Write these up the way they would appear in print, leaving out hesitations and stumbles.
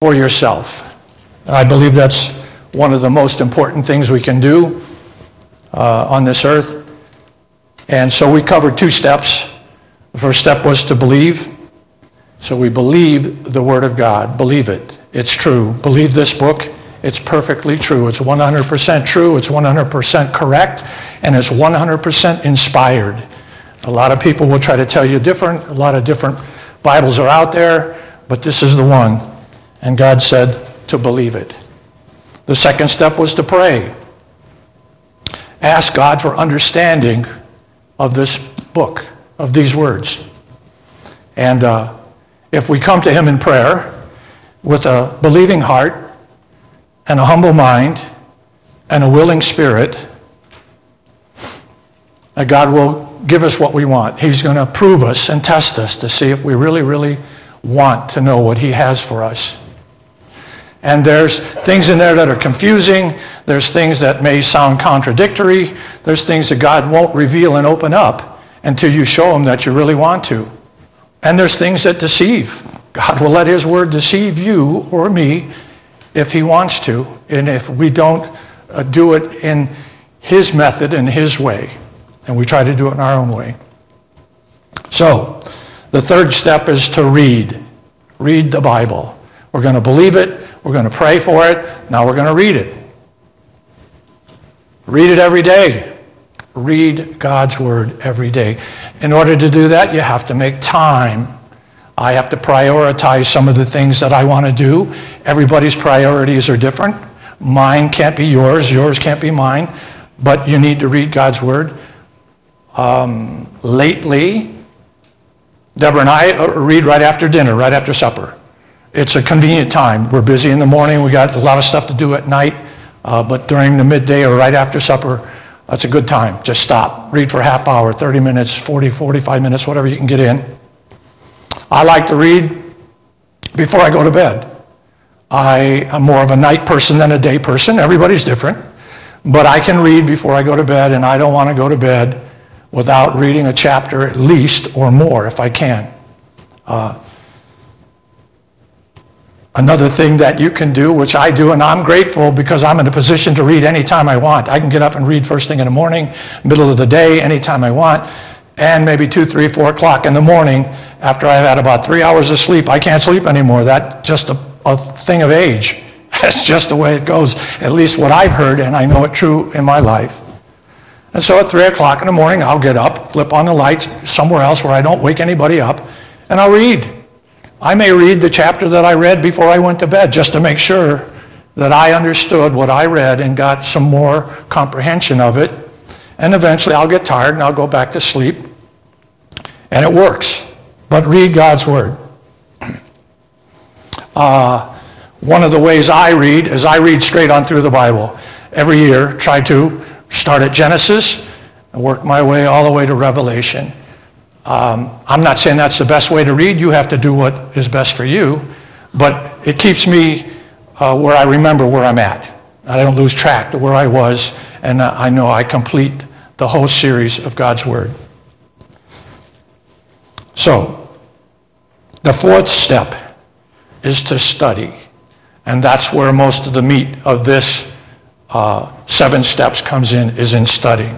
for yourself. I believe that's one of the most important things we can do on this earth. And so we covered 2 steps. The first step was to believe. So we believe the Word of God. Believe it. It's true. Believe this book. It's perfectly true. It's 100% true. It's 100% correct. And it's 100% inspired. A lot of people will try to tell you different. A lot of different Bibles are out there. But this is the one. And God said to believe it. The second step was to pray. Ask God for understanding of this book, of these words. And if we come to him in prayer with a believing heart and a humble mind and a willing spirit, God will give us what we want. He's going to prove us and test us to see if we really, really want to know what he has for us. And there's things in there that are confusing. There's things that may sound contradictory. There's things that God won't reveal and open up until you show him that you really want to. And there's things that deceive. God will let his word deceive you or me if he wants to, and if we don't do it in his method and his way, and we try to do it in our own way. So, the third step is to read. Read the Bible. We're going to believe it. We're going to pray for it. Now we're going to read it. Read it every day. Read God's word every day. In order to do that, you have to make time. I have to prioritize some of the things that I want to do. Everybody's priorities are different. Mine can't be yours. Yours can't be mine. But you need to read God's word. Lately, Deborah and I read right after dinner, right after supper. It's a convenient time. We're busy in the morning. We got a lot of stuff to do at night. But during the midday or right after supper, that's a good time. Just stop. Read for a half hour, 30 minutes, 40, 45 minutes, whatever you can get in. I like to read before I go to bed. I am more of a night person than a day person. Everybody's different. But I can read before I go to bed, and I don't want to go to bed without reading a chapter at least or more if I can. Another thing that you can do, which I do, and I'm grateful because I'm in a position to read anytime I want. I can get up and read first thing in the morning, middle of the day, anytime I want, and maybe 2, 3, 4 o'clock in the morning after I've had about 3 hours of sleep. I can't sleep anymore. That's just a thing of age. That's just the way it goes, at least what I've heard, and I know it true in my life. And so at 3 o'clock in the morning, I'll get up, flip on the lights somewhere else where I don't wake anybody up, and I'll read. I may read the chapter that I read before I went to bed just to make sure that I understood what I read and got some more comprehension of it. And eventually I'll get tired and I'll go back to sleep. And it works. But read God's word. One of the ways I read is I read straight on through the Bible. Every year, try to start at Genesis and work my way all the way to Revelation. I'm not saying that's the best way to read. You have to do what is best for you. But it keeps me where I remember where I'm at. I don't lose track of where I was, and I know I complete the whole series of God's Word. So, the fourth step is to study. And that's where most of the meat of this 7 steps comes in, is in studying.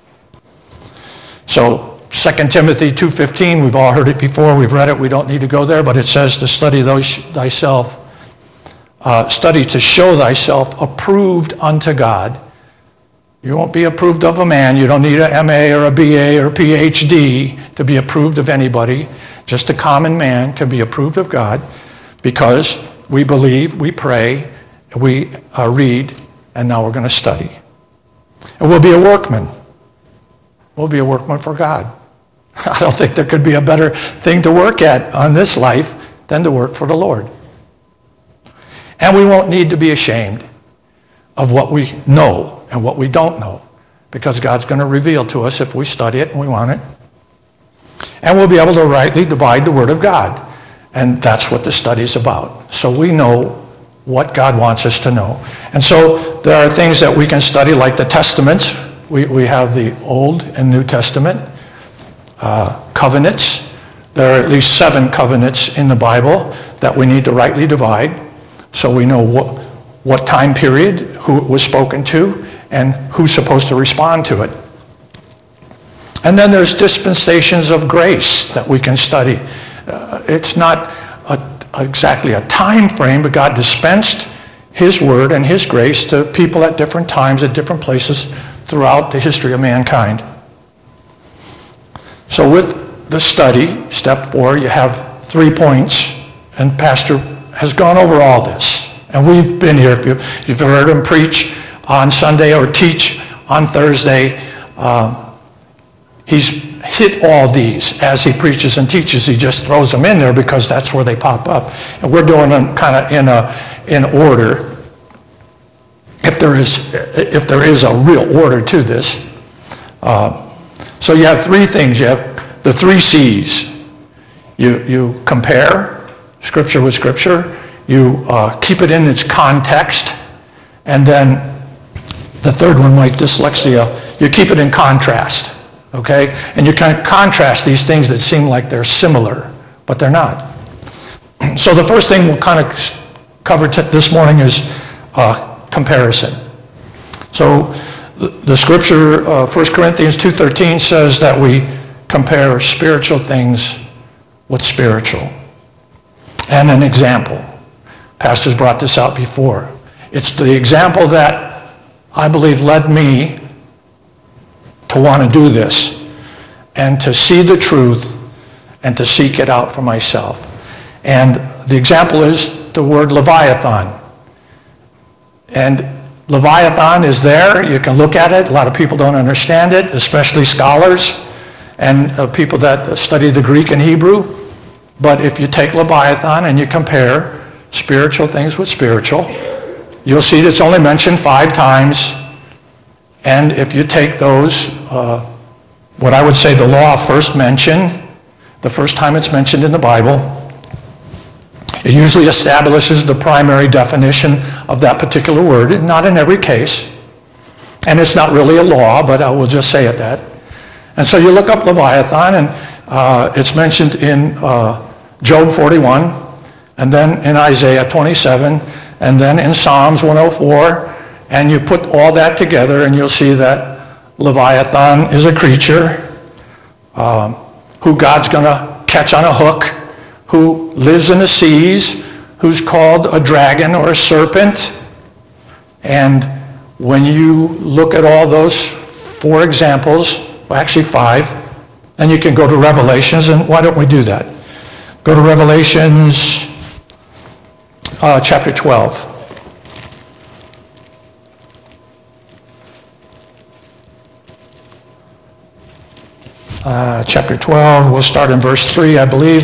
So, 2 Timothy 2:15, we've all heard it before, we've read it, we don't need to go there, but it says to study thyself, study to show thyself approved unto God. You won't be approved of a man. You don't need an MA or a BA or a PhD to be approved of anybody. Just a common man can be approved of God because we believe, we pray, we read, and now we're going to study. And we'll be a workman. We'll be a workman for God. I don't think there could be a better thing to work at on this life than to work for the Lord. And we won't need to be ashamed of what we know and what we don't know, because God's going to reveal to us if we study it and we want it. And we'll be able to rightly divide the Word of God. And that's what the study's about. So we know what God wants us to know. And so there are things that we can study, like the Testaments. We have the Old and New Testament. Covenants. There are at least 7 covenants in the Bible that we need to rightly divide. so we know what time period, who it was spoken to, and who's supposed to respond to it. And then there's dispensations of grace that we can study. It's not exactly a time frame, but God dispensed his word and his grace to people at different times, at different places throughout the history of mankind. So with the study, step 4, you have 3 points, and Pastor has gone over all this. And we've been here. If you've heard him preach on Sunday or teach on Thursday, he's hit all these as he preaches and teaches. He just throws them in there because that's where they pop up. And we're doing them kind of in order, if there is a real order to this. So you have 3 things. You have the 3 C's. You compare Scripture with Scripture. You keep it in its context. And then the third one, like dyslexia, you keep it in contrast. Okay? And you can contrast these things that seem like they're similar, but they're not. So the first thing we'll kind of cover this morning is comparison. So the scripture, 1 Corinthians 2:13 says that we compare spiritual things with spiritual. And an example. Pastor's brought this out before. It's the example that I believe led me to want to do this and to see the truth and to seek it out for myself. And the example is the word Leviathan. And Leviathan is there. You can look at it. A lot of people don't understand it, especially scholars and people that study the Greek and Hebrew. But if you take Leviathan and you compare spiritual things with spiritual, you'll see it's only mentioned 5 times. And if you take those, what I would say the law of first mention, the first time it's mentioned in the Bible, it usually establishes the primary definition of that particular word, not in every case. And it's not really a law, but I will just say it that. And so you look up Leviathan, and it's mentioned in Job 41, and then in Isaiah 27, and then in Psalms 104, and you put all that together, and you'll see that Leviathan is a creature who God's going to catch on a hook, who lives in the seas, who's called a dragon or a serpent. And when you look at all those 4 examples, well, actually 5, then you can go to Revelations, and why don't we do that? Go to Revelations chapter 12. Chapter 12, we'll start in verse 3, I believe.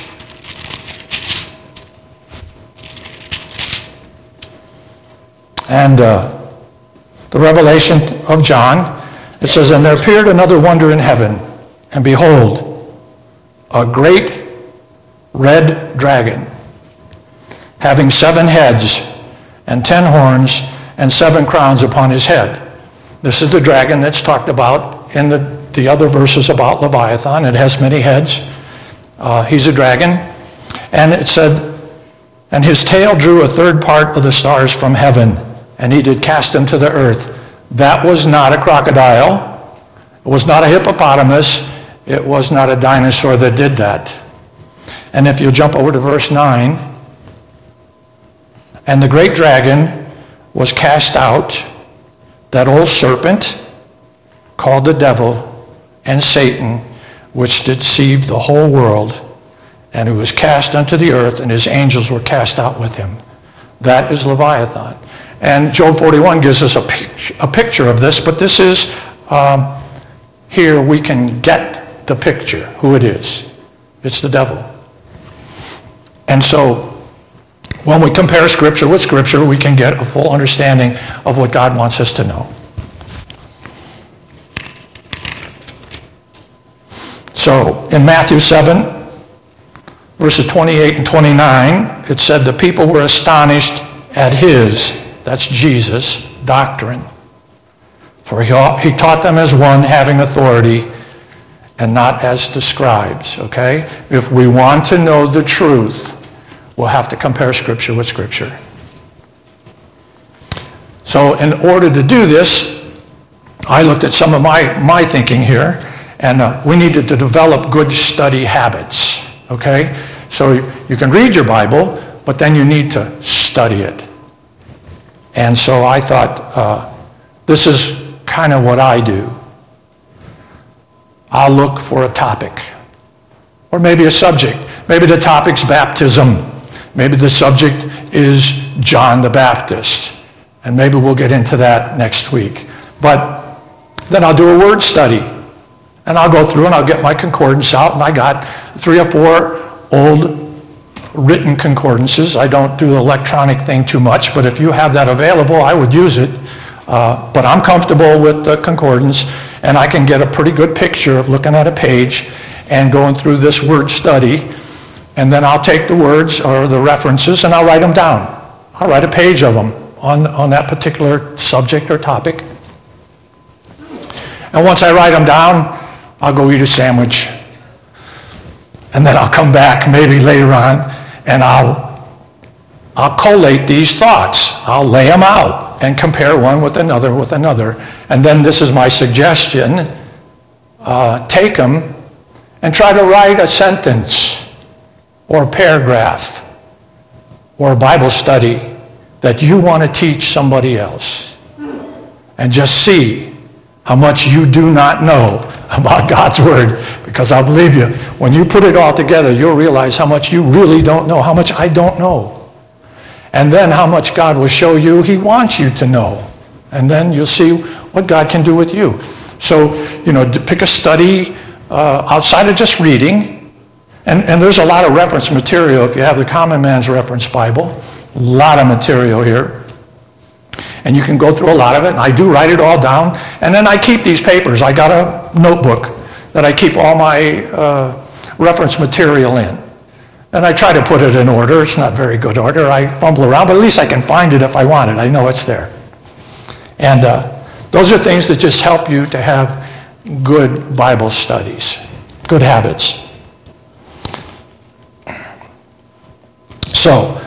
And the revelation of John, it says, "And there appeared another wonder in heaven, and behold, a great red dragon, having 7 heads and 10 horns and 7 crowns upon his head." This is the dragon that's talked about in the other verses about Leviathan. It has many heads. He's a dragon. And it said, "And his tail drew a 1/3 part of the stars from heaven, and he did cast them to the earth." That was not a crocodile. It was not a hippopotamus. It was not a dinosaur that did that. And if you jump over to verse 9, "And the great dragon was cast out, that old serpent, called the devil and Satan, which deceived the whole world, and who was cast unto the earth, and his angels were cast out with him." That is Leviathan. And Job 41 gives us a picture of this, but this is, here we can get the picture, who it is. It's the devil. And so when we compare Scripture with Scripture, we can get a full understanding of what God wants us to know. So in Matthew 7, verses 28 and 29, it said the people were astonished at his, that's Jesus, doctrine. For he taught them as one having authority and not as the scribes, okay? If we want to know the truth, we'll have to compare Scripture with Scripture. So in order to do this, I looked at some of my thinking here, and we needed to develop good study habits, okay? So you can read your Bible, but then you need to study it. And so I thought, this is kind of what I do. I'll look for a topic, or maybe a subject. Maybe the topic's baptism. Maybe the subject is John the Baptist. And maybe we'll get into that next week. But then I'll do a word study. And I'll go through and I'll get my concordance out. And I got 3 or 4 old written concordances. I don't do the electronic thing too much, but if you have that available, I would use it. But I'm comfortable with the concordance, and I can get a pretty good picture of looking at a page and going through this word study. And then I'll take the words or the references and I'll write them down. I'll write a page of them on that particular subject or topic. And once I write them down, I'll go eat a sandwich. And then I'll come back maybe later on and I'll collate these thoughts. I'll lay them out and compare one with another with another. And then this is my suggestion. Take them and try to write a sentence or a paragraph or a Bible study that you want to teach somebody else. And just see how much you do not know about God's Word. Because I'll believe you, when you put it all together, you'll realize how much you really don't know, how much I don't know. And then how much God will show you He wants you to know. And then you'll see what God can do with you. So, to pick a study outside of just reading. And there's a lot of reference material if you have the Common Man's Reference Bible. A lot of material here. And you can go through a lot of it. And I do write it all down. And then I keep these papers. I got a notebook that I keep all my reference material in. And I try to put it in order. It's not very good order. I fumble around, but at least I can find it if I want it. I know it's there. And those are things that just help you to have good Bible studies, good habits. So,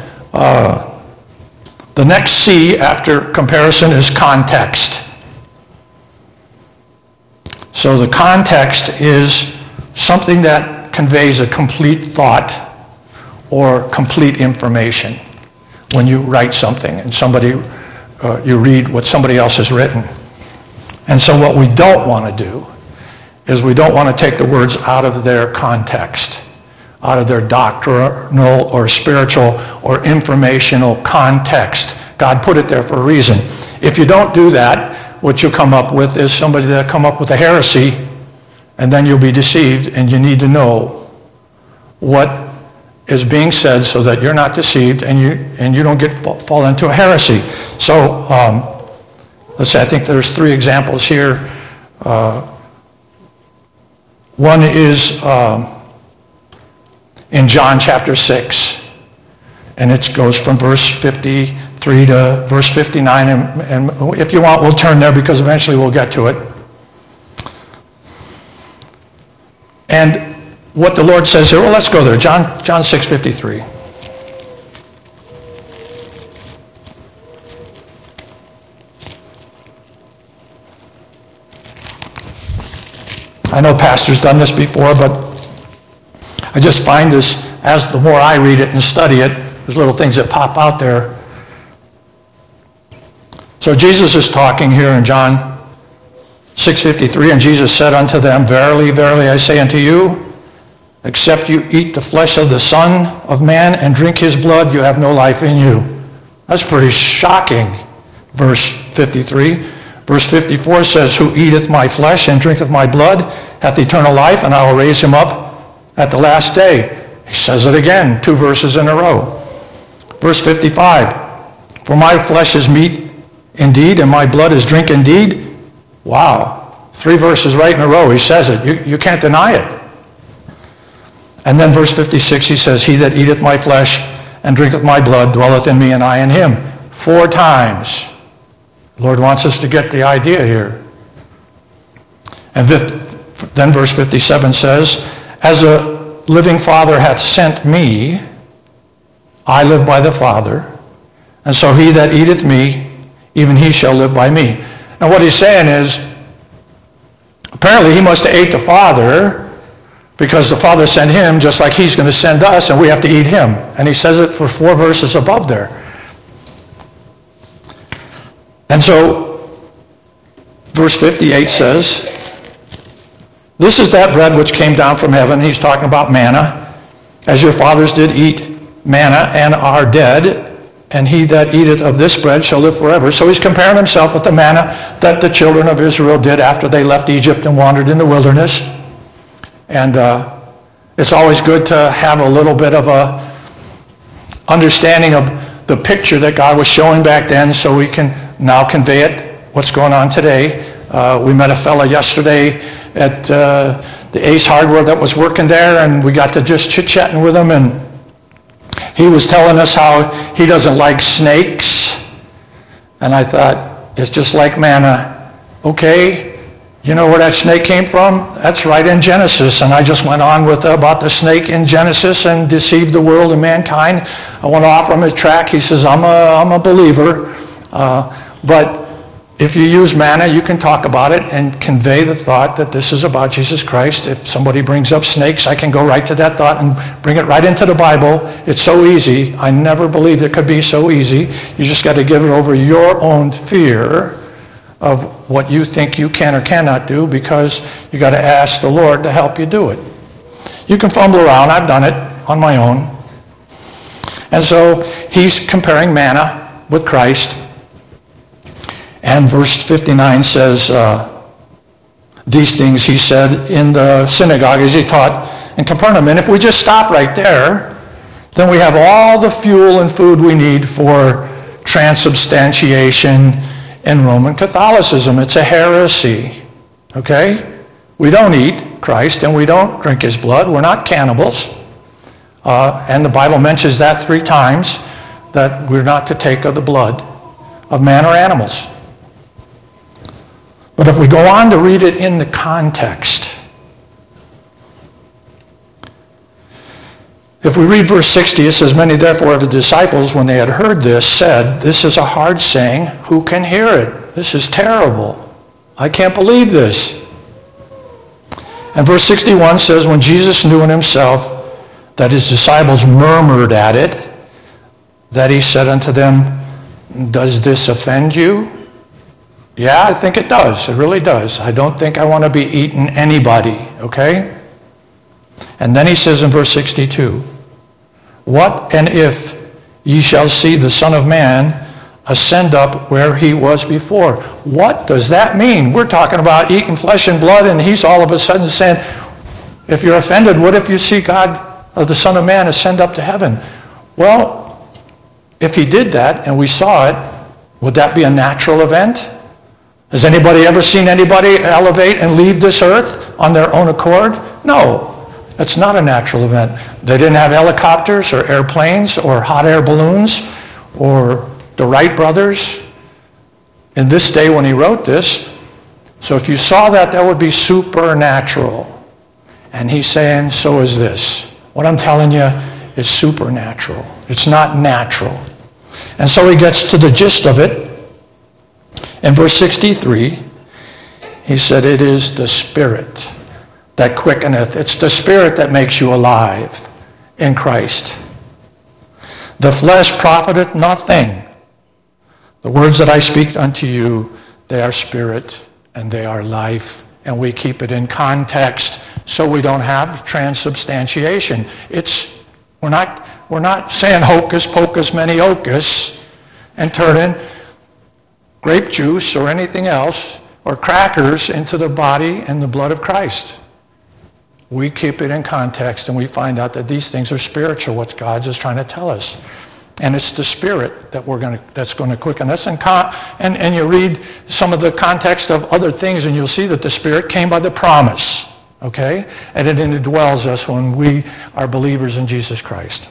the next C after comparison is context. So the context is something that conveys a complete thought or complete information when you write something and you read what somebody else has written. And so what we don't want to do is we don't want to take the words out of their context, out of their doctrinal or spiritual or informational context. God put it there for a reason. If you don't do that, what you'll come up with is somebody that'll come up with a heresy, and then you'll be deceived, and you need to know what is being said so that you're not deceived and you don't fall into a heresy. So let's say I think there's 3 examples here. One is in John chapter 6, and it goes from verse 53 to verse 59, and if you want, we'll turn there because eventually we'll get to it. And what the Lord says here, well, let's go there. John 6:53. I know pastor's done this before, but I just find this, as the more I read it and study it, there's little things that pop out there. So Jesus is talking here in John 6:53, and Jesus said unto them, Verily, verily, I say unto you, except you eat the flesh of the Son of Man and drink his blood, you have no life in you. That's pretty shocking, verse 53. Verse 54 says, Who eateth my flesh and drinketh my blood hath eternal life, and I will raise him up at the last day. He says it again, 2 verses in a row. Verse 55, For my flesh is meat indeed, and my blood is drink indeed. Wow, 3 verses right in a row, he says it. You can't deny it. And then verse 56, he says, He that eateth my flesh and drinketh my blood dwelleth in me, and I in him. 4 times. The Lord wants us to get the idea here. And then verse 57 says, As a living Father hath sent me, I live by the Father, and so he that eateth me, even he shall live by me. And what he's saying is, apparently he must have ate the Father, because the Father sent him just like he's going to send us, and we have to eat him. And he says it for 4 verses above there. And so, verse 58 says, this is that bread which came down from heaven. He's talking about manna. As your fathers did eat manna and are dead, and he that eateth of this bread shall live forever. So he's comparing himself with the manna that the children of Israel did after they left Egypt and wandered in the wilderness. And it's always good to have a little bit of a understanding of the picture that God was showing back then, so we can now convey it, what's going on today. We met a fella yesterday at the Ace Hardware that was working there, and we got to just chit-chatting with him, and he was telling us how he doesn't like snakes. And I thought, it's just like manna. Okay, you know where that snake came from? That's right in Genesis. And I just went on with about the snake in Genesis and deceived the world and mankind. I went off on his track. He says, I'm a believer. But if you use manna, you can talk about it and convey the thought that this is about Jesus Christ. If somebody brings up snakes, I can go right to that thought and bring it right into the Bible. It's so easy. I never believed it could be so easy. You just got to give it over your own fear of what you think you can or cannot do, because you got to ask the Lord to help you do it. You can fumble around. I've done it on my own. And so he's comparing manna with Christ. And verse 59 says, these things he said in the synagogue as he taught in Capernaum. And if we just stop right there, then we have all the fuel and food we need for transubstantiation in Roman Catholicism. It's a heresy, okay? We don't eat Christ and we don't drink his blood. We're not cannibals. And the Bible mentions that 3 times, that we're not to take of the blood of man or animals. But if we go on to read it in the context, if we read verse 60, it says, many therefore of the disciples, when they had heard this, said, this is a hard saying, who can hear it? This is terrible. I can't believe this. And verse 61 says, when Jesus knew in himself that his disciples murmured at it, that he said unto them, does this offend you? Yeah, I think it does. It really does. I don't think I want to be eating anybody, okay? And then he says in verse 62, what and if ye shall see the Son of Man ascend up where he was before? What does that mean? We're talking about eating flesh and blood, and he's all of a sudden saying, if you're offended, what if you see God, or the Son of Man, ascend up to heaven? Well, if he did that and we saw it, would that be a natural event? Has anybody ever seen anybody elevate and leave this earth on their own accord? No, it's not a natural event. They didn't have helicopters or airplanes or hot air balloons or the Wright brothers in this day when he wrote this. So if you saw that, that would be supernatural. And he's saying, so is this. What I'm telling you is supernatural. It's not natural. And so he gets to the gist of it. In verse 63, he said, it is the Spirit that quickeneth. It's the Spirit that makes you alive in Christ. The flesh profiteth nothing. The words that I speak unto you, they are spirit and they are life. And we keep it in context so we don't have transubstantiation. We're not saying hocus pocus many ocus and turning grape juice or anything else or crackers into the body and the blood of Christ. We keep it in context and we find out that these things are spiritual, what God is trying to tell us. And it's the Spirit that's going to quicken us. And you read some of the context of other things and you'll see that the Spirit came by the promise, okay? And it indwells us when we are believers in Jesus Christ.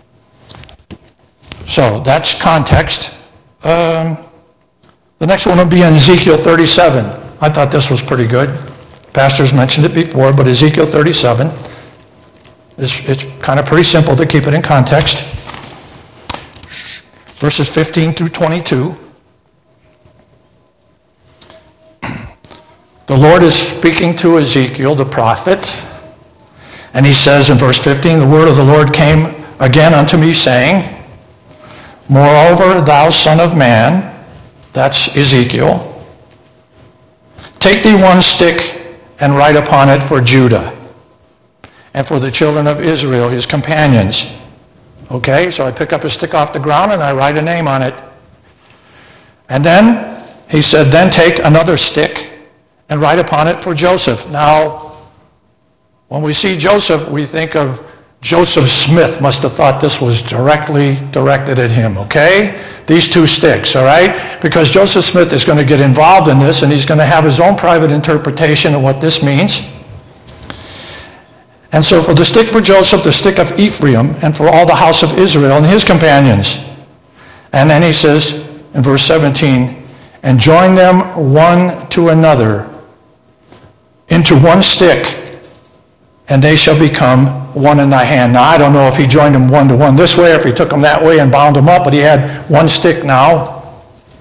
So that's context. The next one will be in Ezekiel 37. I thought this was pretty good. Pastors mentioned it before, but Ezekiel 37, it's kind of pretty simple to keep it in context. Verses 15 through 22. the Lord is speaking to Ezekiel, the prophet, and he says in verse 15, the word of the Lord came again unto me, saying, Moreover, thou son of man, that's Ezekiel, take thee one stick and write upon it for Judah and for the children of Israel, his companions. Okay, so I pick up a stick off the ground and I write a name on it. And then he said, then take another stick and write upon it for Joseph. Now, when we see Joseph, we think of Joseph Smith must have thought this was directly directed at him, okay? These two sticks, all right? Because Joseph Smith is going to get involved in this, and he's going to have his own private interpretation of what this means. And so for the stick for Joseph, the stick of Ephraim, and for all the house of Israel and his companions. And then he says in verse 17, and join them one to another into one stick, and they shall become one in thy hand. Now, I don't know if he joined them one to one this way, or if he took them that way and bound them up, but he had one stick now.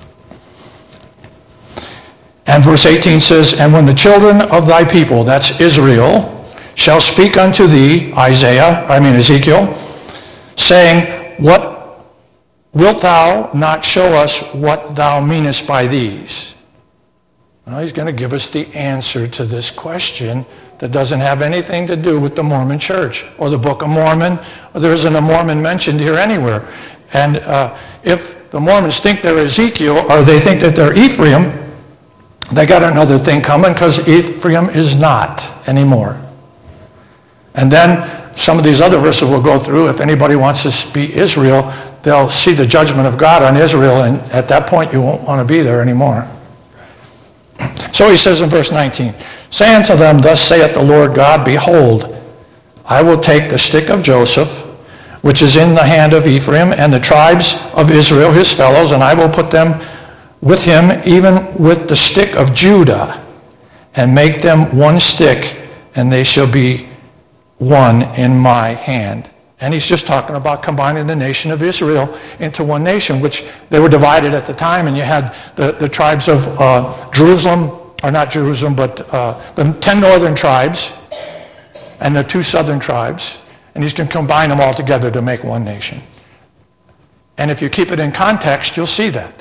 And verse 18 says, and when the children of thy people, that's Israel, shall speak unto thee, Ezekiel, saying, what wilt thou not show us what thou meanest by these? Well, he's going to give us the answer to this question that doesn't have anything to do with the Mormon church or the Book of Mormon. There isn't a Mormon mentioned here anywhere. And if the Mormons think they're Ezekiel or they think that they're Ephraim, they got another thing coming, because Ephraim is not anymore. And then some of these other verses we'll go through. If anybody wants to be Israel, they'll see the judgment of God on Israel, and at that point you won't want to be there anymore. So he says in verse 19, say unto them, thus saith the Lord God, behold, I will take the stick of Joseph, which is in the hand of Ephraim, and the tribes of Israel, his fellows, and I will put them with him, even with the stick of Judah, and make them one stick, and they shall be one in my hand. And he's just talking about combining the nation of Israel into one nation, which they were divided at the time, and you had the tribes of Jerusalem, or not Jerusalem, but the 10 northern tribes and the 2 southern tribes, and he's going to combine them all together to make one nation. And if you keep it in context, you'll see that.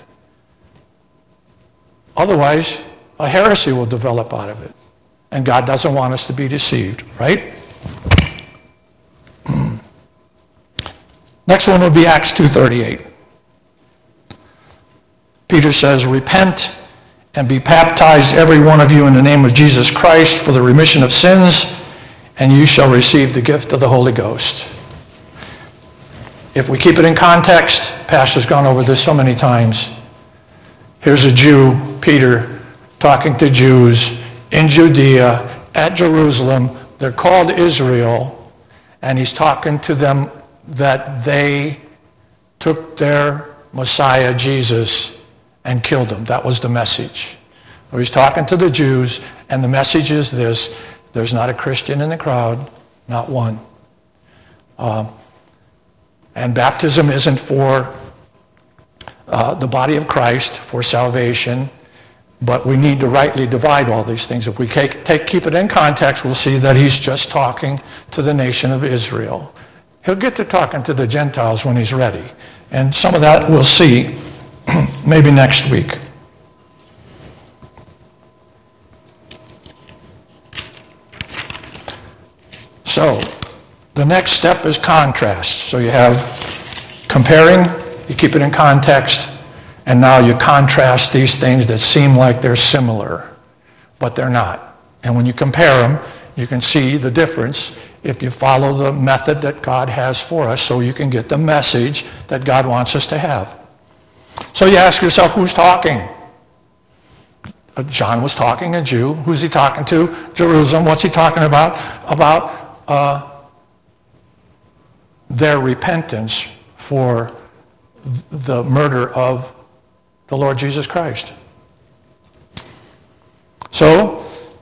Otherwise, a heresy will develop out of it, and God doesn't want us to be deceived, right? Next one would be Acts 2:38. Peter says, repent and be baptized, every one of you, in the name of Jesus Christ for the remission of sins, and you shall receive the gift of the Holy Ghost. If we keep it in context, Pastor's gone over this so many times. Here's a Jew, Peter, talking to Jews in Judea, at Jerusalem. They're called Israel, and he's talking to them that they took their Messiah, Jesus, and killed him. That was the message. He's talking to the Jews, and the message is this: there's not a Christian in the crowd, not one. And baptism isn't for the body of Christ, for salvation, but we need to rightly divide all these things. If we keep it in context, we'll see that he's just talking to the nation of Israel. He'll get to talking to the Gentiles when he's ready. And some of that we'll see maybe next week. So, the next step is contrast. So you have comparing, you keep it in context, and now you contrast these things that seem like they're similar, but they're not. And when you compare them, you can see the difference if you follow the method that God has for us, so you can get the message that God wants us to have. So you ask yourself, who's talking? John was talking, a Jew. Who's he talking to? Jerusalem. What's he talking about? About their repentance for the murder of the Lord Jesus Christ. So,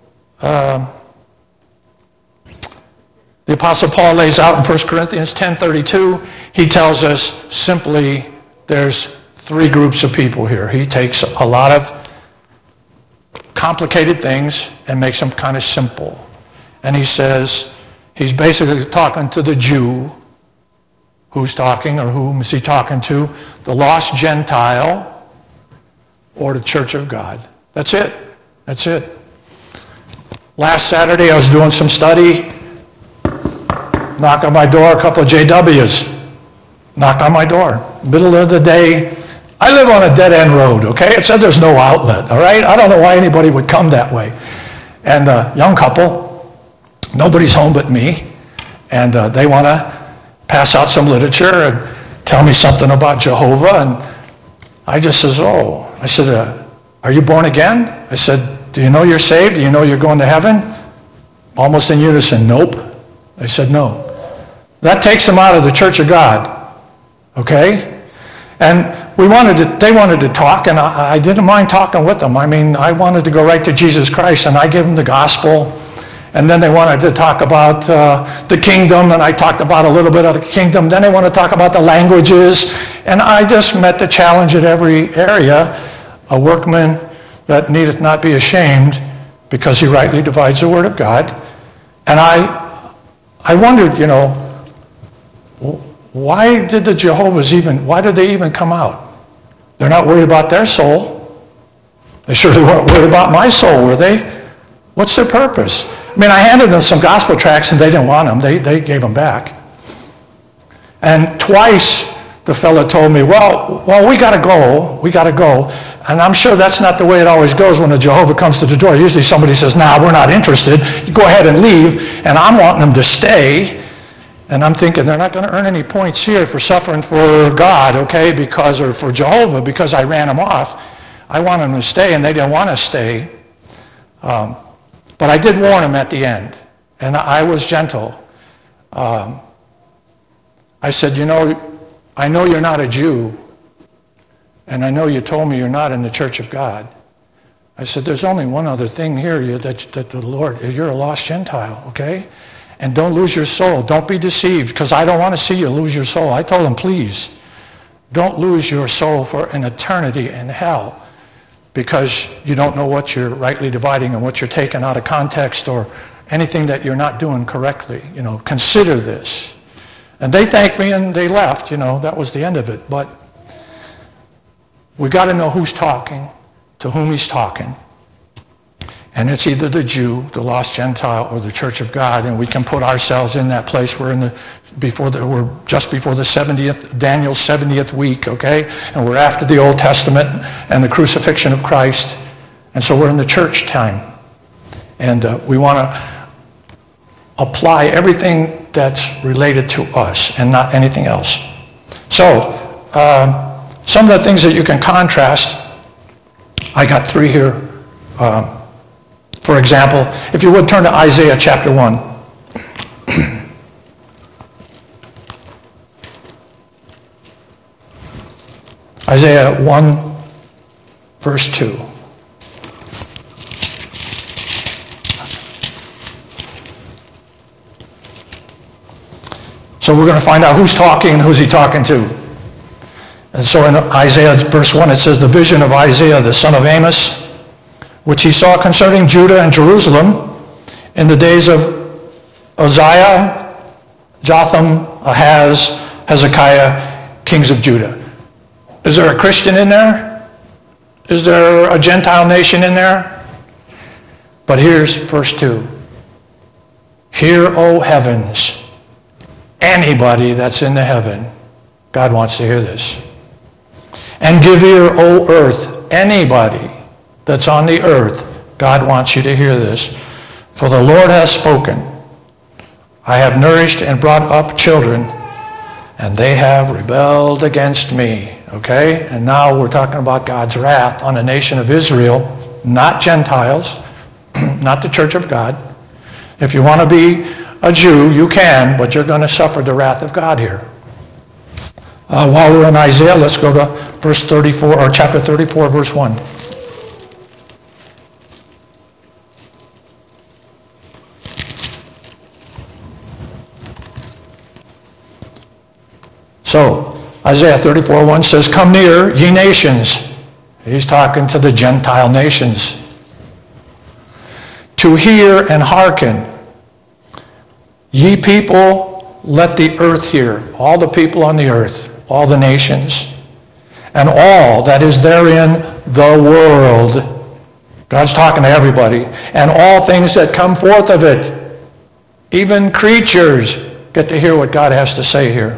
the Apostle Paul lays out in 1 Corinthians 10:32, he tells us simply there's 3 groups of people here. He takes a lot of complicated things and makes them kind of simple. And he says, he's basically talking to the Jew. Who's talking, or whom is he talking to? The lost Gentile or the church of God. That's it. That's it. Last Saturday I was doing some study. Knock on my door, a couple of JWs. Knock on my door. Middle of the day. I live on a dead-end road, okay? It said there's no outlet, all right? I don't know why anybody would come that way. And a young couple, nobody's home but me, and they want to pass out some literature and tell me something about Jehovah. And I just says, I said, are you born again? I said, do you know you're saved? Do you know you're going to heaven? Almost in unison, nope. They said, no. That takes them out of the church of God, okay? And they wanted to talk, and I didn't mind talking with them. I mean, I wanted to go right to Jesus Christ, and I gave them the gospel. And then they wanted to talk about the kingdom, and I talked about a little bit of the kingdom. Then they want to talk about the languages. And I just met the challenge at every area. A workman that needeth not be ashamed, because he rightly divides the word of God. And I wondered, why did the Jehovah's why did they even come out? They're not worried about their soul. They surely weren't worried about my soul, were they? What's their purpose? I mean, I handed them some gospel tracts and they didn't want them. They gave them back. And twice the fellow told me, well, we got to go. And I'm sure that's not the way it always goes when a Jehovah comes to the door. Usually somebody says, we're not interested. You go ahead and leave. And I'm wanting them to stay. And I'm thinking they're not going to earn any points here for suffering for God, okay, or for Jehovah, because I ran them off. I wanted them to stay, and they didn't want to stay. But I did warn them at the end, and I was gentle. I said, I know you're not a Jew, and I know you told me you're not in the church of God. I said, there's only one other thing here, that the Lord, you're a lost Gentile, okay? And don't lose your soul. Don't be deceived, because I don't want to see you lose your soul. I told him, please, don't lose your soul for an eternity in hell, because you don't know what you're rightly dividing and what you're taking out of context or anything that you're not doing correctly. Consider this. And they thanked me and they left. That was the end of it. But we got to know who's talking, to whom he's talking. And it's either the Jew, the lost Gentile, or the church of God, and we can put ourselves in that place. We're just before the 70th, Daniel's 70th week, okay? And we're after the Old Testament and the crucifixion of Christ. And so we're in the church time. And we want to apply everything that's related to us and not anything else. So, some of the things that you can contrast, I got 3 here. For example, if you would turn to Isaiah chapter 1. Isaiah 1, verse 2. So we're going to find out who's talking and who's he talking to. And so in Isaiah verse 1 it says, the vision of Isaiah the son of Amos, which he saw concerning Judah and Jerusalem in the days of Uzziah, Jotham, Ahaz, Hezekiah, kings of Judah. Is there a Christian in there? Is there a Gentile nation in there? But here's verse 2. Hear, O heavens, anybody that's in the heaven. God wants to hear this. And give ear, O earth, anybody that's on the earth. God wants you to hear this. For the Lord has spoken. I have nourished and brought up children, and they have rebelled against me. Okay? And now we're talking about God's wrath on the nation of Israel, not Gentiles, not the church of God. If you want to be a Jew, you can, but you're going to suffer the wrath of God here. While we're in Isaiah, let's go to verse 34, or chapter 34, verse 1. So, Isaiah 34:1 says, come near, ye nations. He's talking to the Gentile nations. to hear and hearken. Ye people, let the earth hear. All the people on the earth, all the nations, and all that is therein the world. God's talking to everybody. And all things that come forth of it, even creatures, get to hear what God has to say here.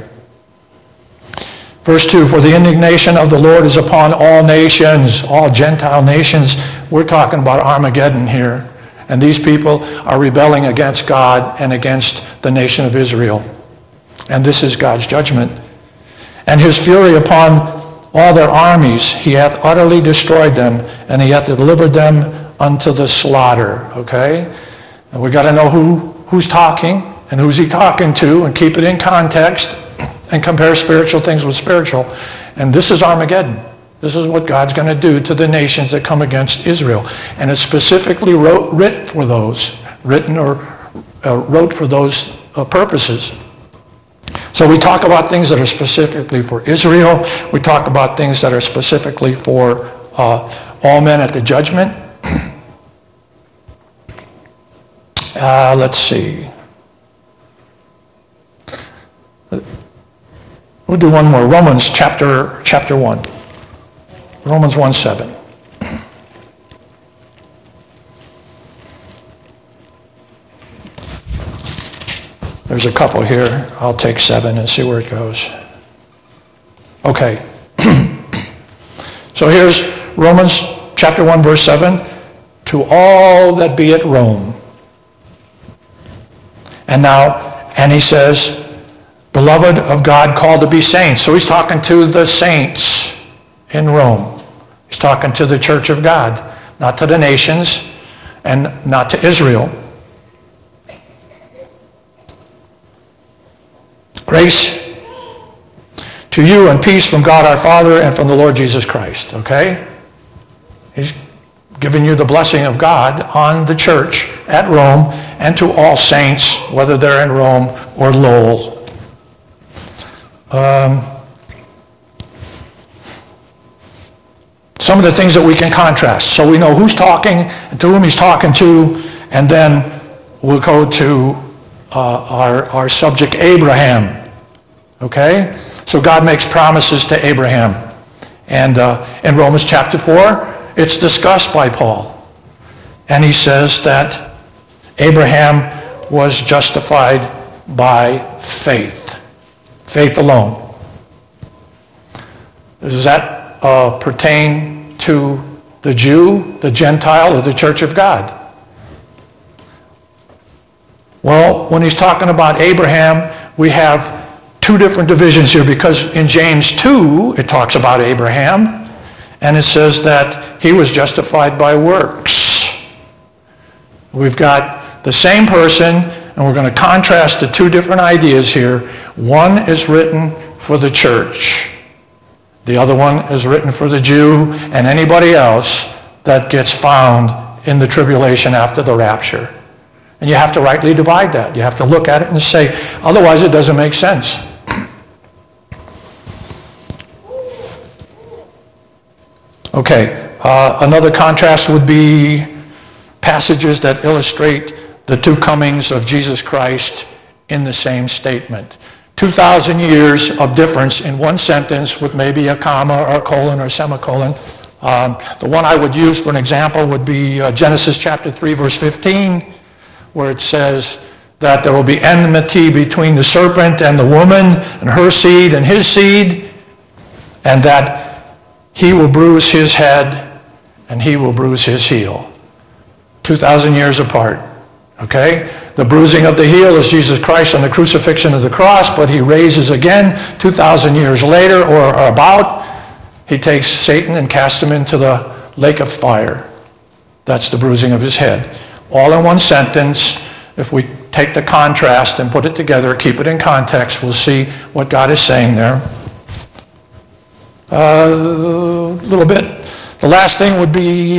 Verse 2, for the indignation of the Lord is upon all nations, all Gentile nations. We're talking about Armageddon here. And these people are rebelling against God and against the nation of Israel. And this is God's judgment. And his fury upon all their armies, he hath utterly destroyed them, and he hath delivered them unto the slaughter. Okay? And we got to know who's talking and who's he talking to, and keep it in context and compare spiritual things with spiritual. And this is Armageddon. This is what God's going to do to the nations that come against Israel. And it's specifically written for those purposes. So we talk about things that are specifically for Israel. We talk about things that are specifically for all men at the judgment. Let's see. We'll do one more. Romans chapter 1. Romans 1:7. There's a couple here. I'll take 7 and see where it goes. Okay. So here's Romans chapter 1, verse 7. To all that be at Rome. And he says, beloved of God, called to be saints. So he's talking to the saints in Rome. He's talking to the church of God, not to the nations and not to Israel. Grace to you and peace from God our Father and from the Lord Jesus Christ. Okay? He's giving you the blessing of God on the church at Rome and to all saints, whether they're in Rome or Lowell. Some of the things that we can contrast. So we know who's talking and to whom he's talking to, and then we'll go to our subject, Abraham. Okay? So God makes promises to Abraham. And in Romans chapter 4, it's discussed by Paul. And he says that Abraham was justified by faith. Faith alone. Does that pertain to the Jew, the Gentile, or the church of God? Well, when he's talking about Abraham, we have two different divisions here, because in James 2, it talks about Abraham, and it says that he was justified by works. We've got the same person, and we're going to contrast the two different ideas here. One is written for the church. The other one is written for the Jew and anybody else that gets found in the tribulation after the rapture. And you have to rightly divide that. You have to look at it and say, otherwise it doesn't make sense. Okay, another contrast would be passages that illustrate the two comings of Jesus Christ in the same statement. 2,000 years of difference in one sentence with maybe a comma or a colon or semicolon. The one I would use for an example would be Genesis chapter 3, verse 15, where it says that there will be enmity between the serpent and the woman, and her seed and his seed, and that he will bruise his head and he will bruise his heel. 2,000 years apart. Okay? The bruising of the heel is Jesus Christ on the crucifixion of the cross, but he raises again 2,000 years later, or about. He takes Satan and casts him into the lake of fire. That's the bruising of his head. All in one sentence. If we take the contrast and put it together, keep it in context, we'll see what God is saying there. A little bit. The last thing would be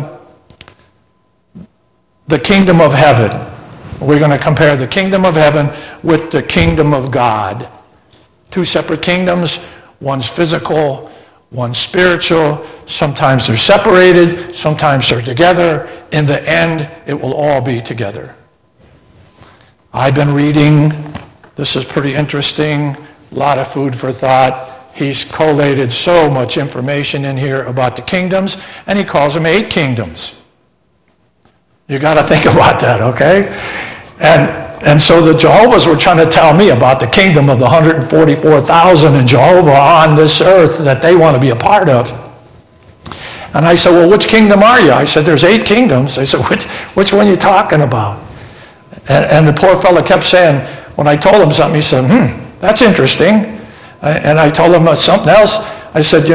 the kingdom of heaven. We're going to compare the kingdom of heaven with the kingdom of God. Two separate kingdoms. One's physical, one's spiritual. Sometimes they're separated. Sometimes they're together. in the end, it will all be together. I've been reading, this is pretty interesting, a lot of food for thought. He's collated so much information in here about the kingdoms, and he calls them 8 kingdoms. You got to think about that, okay? And so the Jehovah's were trying to tell me about the kingdom of the 144,000 in Jehovah on this earth that they want to be a part of. And I said, well, which kingdom are you? I said, there's 8 kingdoms. I said, which one are you talking about? And the poor fellow kept saying, when I told him something, he said, that's interesting. And I told him something else. I said,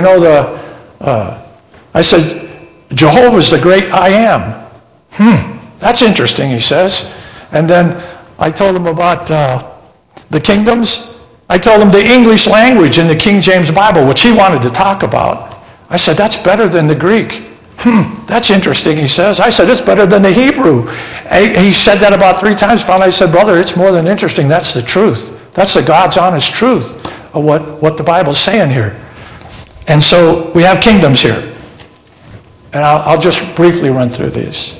I said, Jehovah's the great I am. That's interesting, he says. And then I told him about the kingdoms. I told him the English language in the King James Bible, which he wanted to talk about. I said, that's better than the Greek. That's interesting, he says. I said, it's better than the Hebrew. He said that about 3 times. Finally, I said, brother, it's more than interesting. That's the truth. That's the God's honest truth of what the Bible's saying here. And so we have kingdoms here. And I'll just briefly run through these.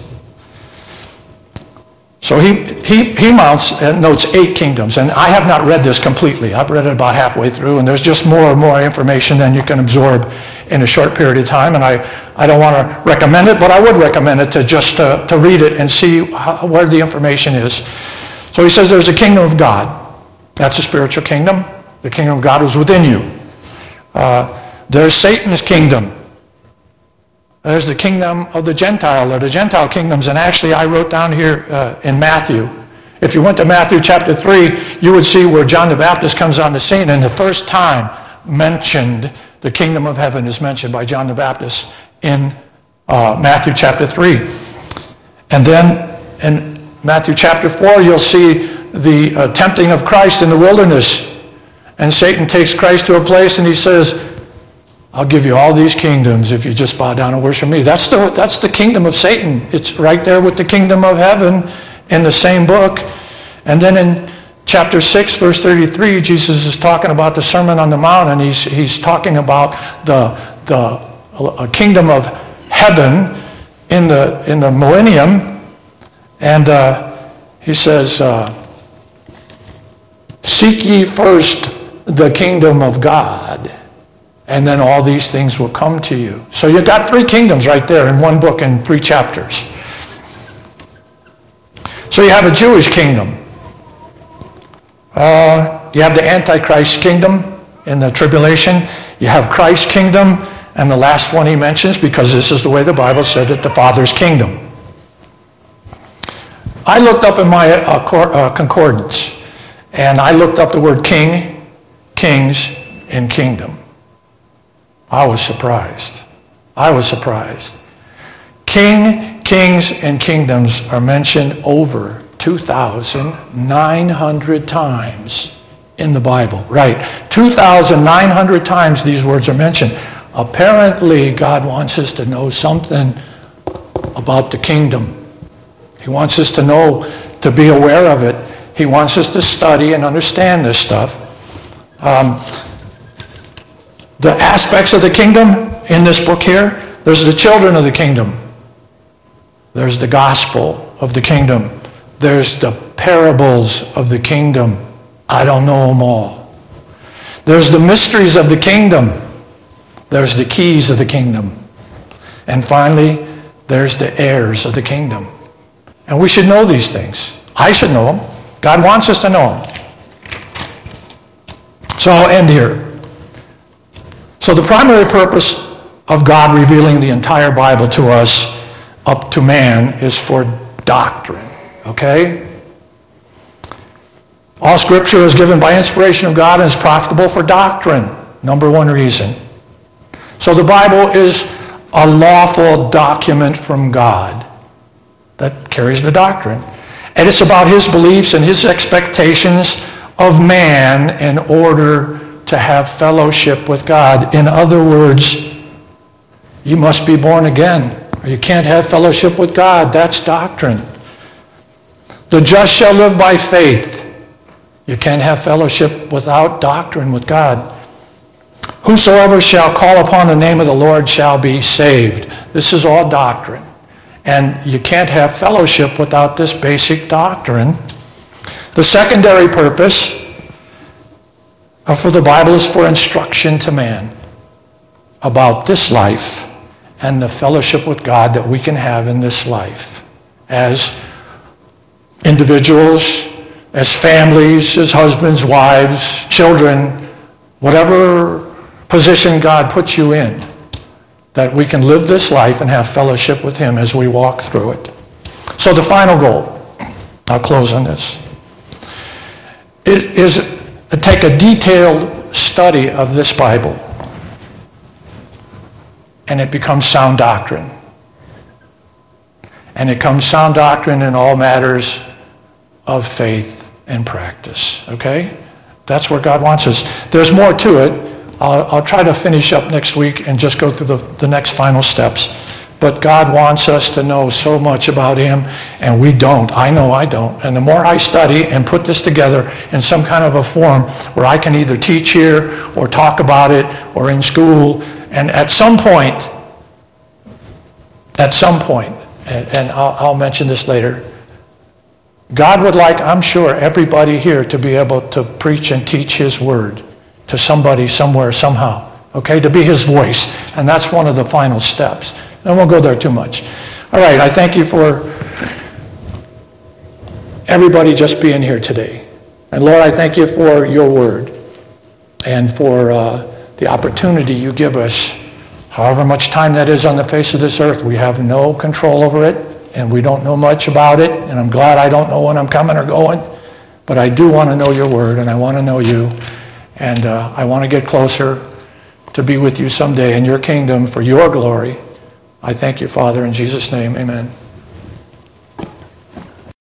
So he mounts and notes 8 kingdoms. And I have not read this completely. I've read it about halfway through, and there's just more and more information than you can absorb in a short period of time. And I don't want to recommend it, but I would recommend it to just to read it and see where the information is. So he says there's a kingdom of God. That's a spiritual kingdom. The kingdom of God is within you. There's Satan's kingdom. There's the kingdom of the Gentile, or the Gentile kingdoms. And actually, I wrote down here in Matthew. If you went to Matthew chapter 3, you would see where John the Baptist comes on the scene. And the first time mentioned, the kingdom of heaven is mentioned by John the Baptist in Matthew chapter 3. And then in Matthew chapter 4, you'll see the tempting of Christ in the wilderness. And Satan takes Christ to a place and he says, I'll give you all these kingdoms if you just bow down and worship me. That's the kingdom of Satan. It's right there with the kingdom of heaven in the same book. And then in chapter 6, verse 33, Jesus is talking about the Sermon on the Mount, and he's talking about the kingdom of heaven in the millennium. And he says, seek ye first the kingdom of God, and then all these things will come to you. So you've got 3 kingdoms right there in one book in 3 chapters. So you have a Jewish kingdom. You have the Antichrist kingdom in the tribulation. You have Christ's kingdom, and the last one he mentions, because this is the way the Bible said it, the Father's kingdom. I looked up in my concordance, and I looked up the word king, kings, and kingdom. I was surprised. King, kings, and kingdoms are mentioned over 2,900 times in the Bible. Right, 2,900 times these words are mentioned. Apparently, God wants us to know something about the kingdom. He wants us to know, to be aware of it. He wants us to study and understand this stuff. The aspects of the kingdom in this book here, there's the children of the kingdom. There's the gospel of the kingdom. There's the parables of the kingdom. I don't know them all. There's the mysteries of the kingdom. There's the keys of the kingdom. And finally, there's the heirs of the kingdom. And we should know these things. I should know them. God wants us to know them. So I'll end here. So the primary purpose of God revealing the entire Bible to us, up to man, is for doctrine. Okay? All Scripture is given by inspiration of God and is profitable for doctrine. Number 1 reason. So the Bible is a lawful document from God that carries the doctrine. And it's about his beliefs and his expectations of man in order to have fellowship with God. In other words, you must be born again, or you can't have fellowship with God. That's doctrine. The just shall live by faith. You can't have fellowship without doctrine with God. Whosoever shall call upon the name of the Lord shall be saved. This is all doctrine. And you can't have fellowship without this basic doctrine. The secondary purpose for the Bible is for instruction to man about this life and the fellowship with God that we can have in this life as individuals, as families, as husbands, wives, children, whatever position God puts you in, that we can live this life and have fellowship with him as we walk through it. So the final goal, I'll close on this, is to take a detailed study of this Bible, and it becomes sound doctrine. And it becomes sound doctrine in all matters of faith and practice, okay? That's where God wants us. There's more to it. I'll try to finish up next week and just go through the next final steps. But God wants us to know so much about him, and we don't. I know I don't. And the more I study and put this together in some kind of a form where I can either teach here or talk about it or in school, and at some point, and I'll mention this later, God would like, I'm sure, everybody here to be able to preach and teach his word to somebody, somewhere, somehow, okay, to be his voice. And that's one of the final steps. I won't go there too much. All right, I thank you for everybody just being here today. And Lord, I thank you for your word and for the opportunity you give us. However much time that is on the face of this earth, we have no control over it, and we don't know much about it, and I'm glad I don't know when I'm coming or going, but I do want to know your word, and I want to know you, and I want to get closer to be with you someday in your kingdom for your glory. I thank you, Father, in Jesus' name, amen.